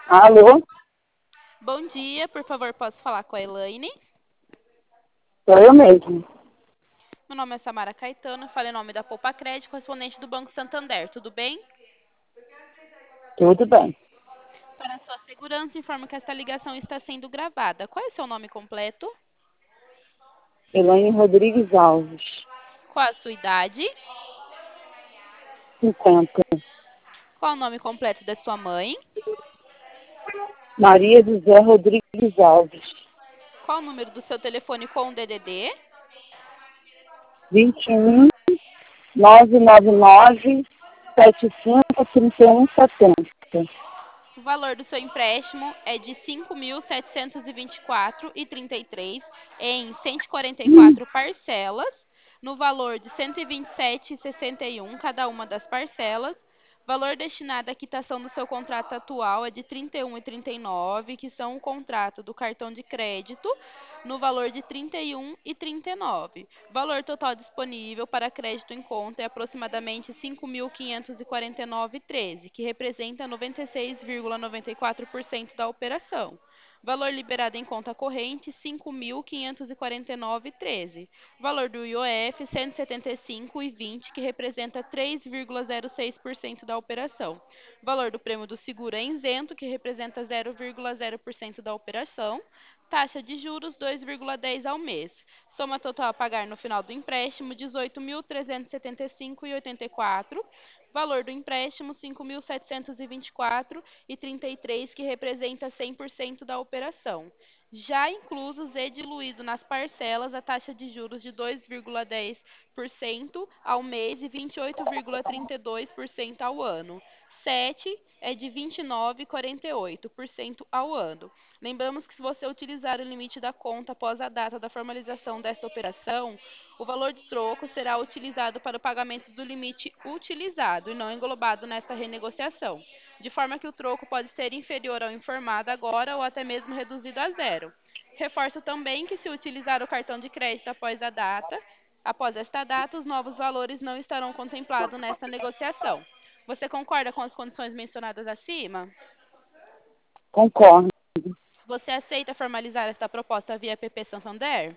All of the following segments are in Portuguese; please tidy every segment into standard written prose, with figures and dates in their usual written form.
Alô? Bom dia, por favor, posso falar com a Elaine? Sou eu mesmo. Meu nome é Samara Caetano, falo em nome da Poupa Crédito, correspondente do Banco Santander, tudo bem? Tudo bem. Para sua segurança, informo que esta ligação está sendo gravada. Qual é o seu nome completo? Elaine Rodrigues Alves, Qual a sua idade? 50. Qual o nome completo da sua mãe? Maria José Rodrigues Alves, Qual o número do seu telefone com o DDD? 21 999 75 3170. O valor do seu empréstimo é de R$ 5.724,33 em 144 parcelas, no valor de R$ 127,61 cada uma das parcelas. Valor destinado à quitação do seu contrato atual é de R$ 31,39, que são o contrato do cartão de crédito, no valor de R$ 31,39. Valor total disponível para crédito em conta é aproximadamente R$ 5.549,13, que representa 96,94% da operação. Valor liberado em conta corrente, R$ 5.549,13. Valor do IOF, R$ 175,20, que representa 3,06% da operação. Valor do prêmio do seguro é isento, que representa 0,0% da operação. Taxa de juros, 2,10 ao mês. Soma total a pagar no final do empréstimo, 18.375,84. Valor do empréstimo, 5.724,33, que representa 100% da operação. Já inclusos e diluído nas parcelas a taxa de juros de 2,10% ao mês e 28,32% ao ano. 7 é de 29,48% ao ano. Lembramos que se você utilizar o limite da conta após a data da formalização desta operação, o valor de troco será utilizado para o pagamento do limite utilizado e não englobado nesta renegociação, de forma que o troco pode ser inferior ao informado agora ou até mesmo reduzido a zero. Reforço também que se utilizar o cartão de crédito após esta data, os novos valores não estarão contemplados nesta negociação. Você concorda com as condições mencionadas acima? Concordo. Você aceita formalizar esta proposta via PP Santander?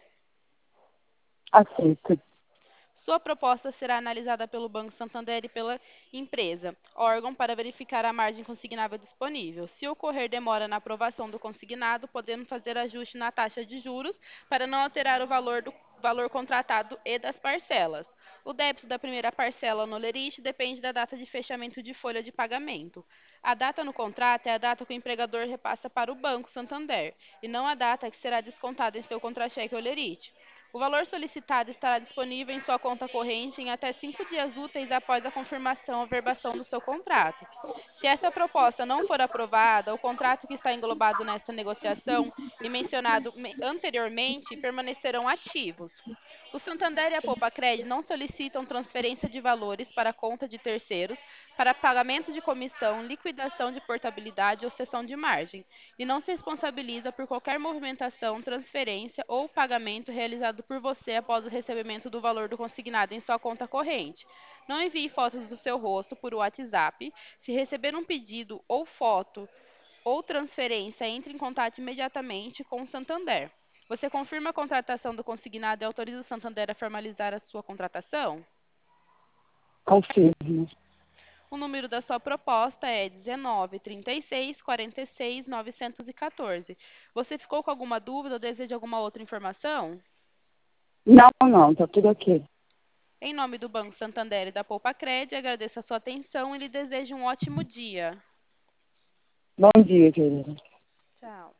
Aceito. Sua proposta será analisada pelo Banco Santander e pela empresa, órgão para verificar a margem consignável disponível. Se ocorrer demora na aprovação do consignado, podemos fazer ajuste na taxa de juros para não alterar o valor contratado e das parcelas. O débito da primeira parcela no lerite depende da data de fechamento de folha de pagamento. A data no contrato é a data que o empregador repassa para o Banco Santander, e não a data que será descontada em seu contra-cheque ou lerite. O valor solicitado estará disponível em sua conta corrente em até 5 dias úteis após a confirmação ou verbação do seu contrato. Se essa proposta não for aprovada, o contrato que está englobado nesta negociação e mencionado anteriormente permanecerão ativos. O Santander e a Poupa-Cred não solicitam transferência de valores para a conta de terceiros para pagamento de comissão, liquidação de portabilidade ou cessão de margem, e não se responsabiliza por qualquer movimentação, transferência ou pagamento realizado por você após o recebimento do valor do consignado em sua conta corrente. Não envie fotos do seu rosto por WhatsApp. Se receber um pedido ou foto ou transferência, entre em contato imediatamente com o Santander. Você confirma a contratação do consignado e autoriza o Santander a formalizar a sua contratação? Confirmo. O número da sua proposta é 19 36 46 914. Você ficou com alguma dúvida ou deseja alguma outra informação? Não, tá tudo ok. Em nome do Banco Santander e da Poupa Cred, agradeço a sua atenção e lhe desejo um ótimo dia. Bom dia, querida. Tchau.